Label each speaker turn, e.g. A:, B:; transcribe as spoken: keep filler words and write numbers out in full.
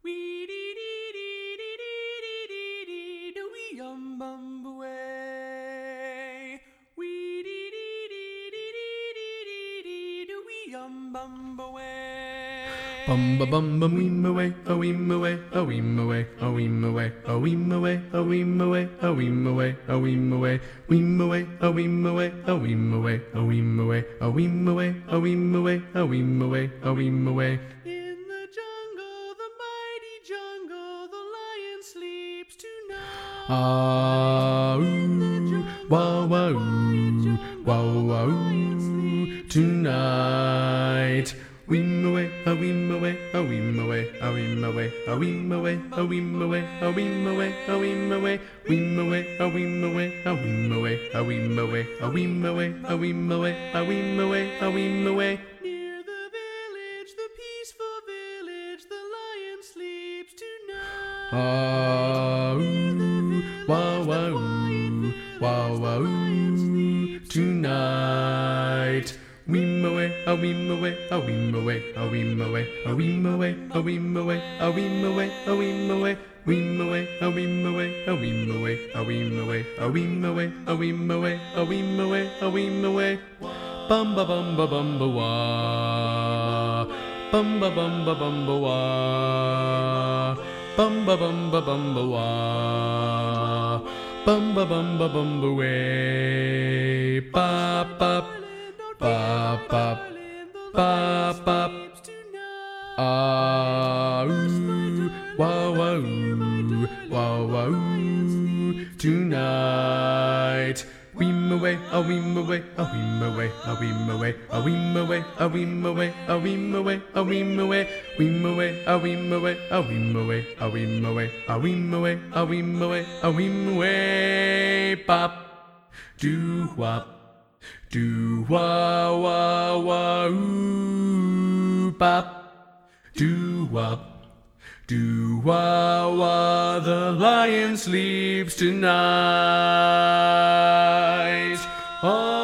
A: Wee dee dee dee dee dee dee dee dee wee um bum away. Wee dee dee dee dee dee dee dee dee wee um bum away.
B: Bum ba bum bum weem away, a weem away, a weem away, a weem away, a weem away, a weem away, a weem away, a weem away, weem away, a weem away, a weem away, a weem away, a weem away, a weem away, a weem away, a weem away.
A: In the jungle, the mighty jungle, the lion sleeps tonight.
B: Ah ooh, wow wow ooh, wow wow ooh, tonight. Weem away, a weem away, a weem away, a weem away, a weem away, a weem away, a weem away, a weem away, weem away, a weem away, a weem away, a weem away, a weem away, a weem away, a weem away, a weem away.
A: Near the village, the peaceful village, the lion sleeps tonight.
B: Ah ooh, wow wow ooh, wow wow ooh, tonight. Weem away, a weem away, a weem away, a weem away, a weem away, a weem away, a weem away, a weem away, weem away, a weem away, a weem away, a weem away, a weem away, a weem away, a weem away, a weem away. Bum ba bum ba bum ba wah, bum ba bum ba bum ba wah, bum ba bum ba bum ba wah, bum ba bum ba bum ba way, ba ba. Ba ba ba ba. Ah ooh, wow wow ooh, wow wow ooh, tonight. Weem away, a weem away, a weem away, a weem away, a weem away, a weem away, a weem away, a weem away, weem away, a weem away, a weem away, a weem away, a weem away, a weem away, a weem away, bop, do wop. Do wah wah wah ooh bop, do wop, do wah wah. The lion sleeps tonight. Oh.